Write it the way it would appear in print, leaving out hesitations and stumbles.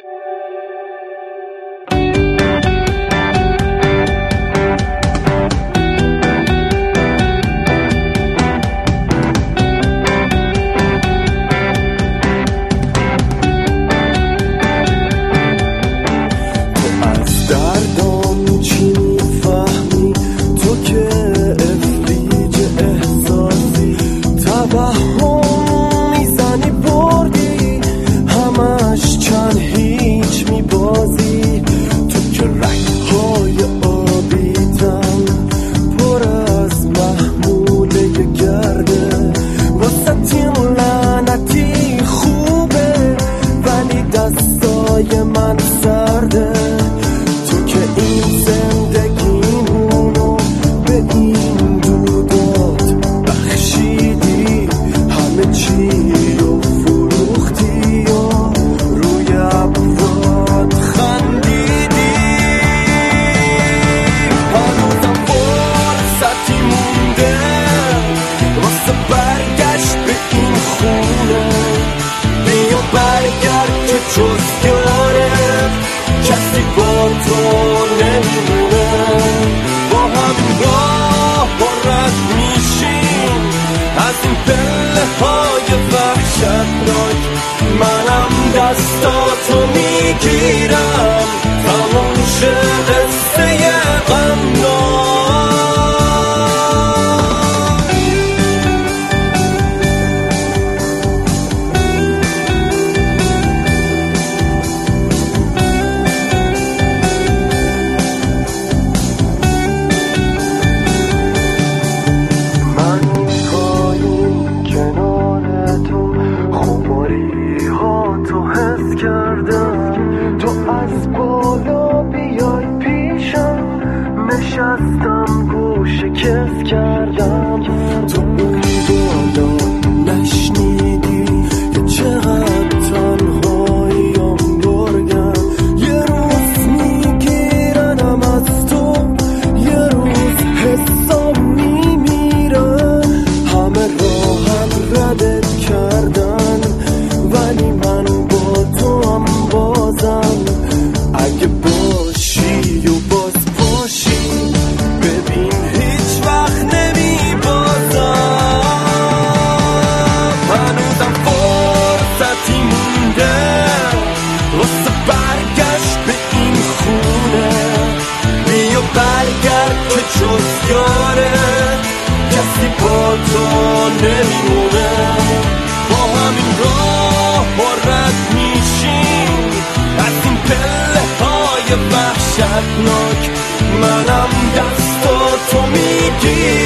من سرده تو که این زندگیمونو به این دودات بخشیدی، همه چی رو فروختی و روی ابرات خندیدی. هنوزم فرصتی مونده واسه برگشت به این خونه، بیا برگرد که جز کسی با تو نمیمونه. با هم راه رد میشیم از این پله های وحشتناک، منم دستاتو میگیرم تموم شه قصه غمناک. تو از بالا بیای پیشم، نشستم گوشه کس کردم. تو اون بالا نشنیدی که چقدر تنهاییم گرگم. یه روز میگیرنم از تو، یه روز حسام میمیره. همه راهم ردت کردن ولی من با تو هم بازم. اگه باشی و باز باشی ببین هیچ وقت نمی بازم. هنوزم فرصتی مونده واسه برگشت به این خونه، بیا برگرد که جز یاره کسی با تو نمیمونه. با همین راه رد میشیم از این پله های وحشتناک، منم دستاتو میگیرم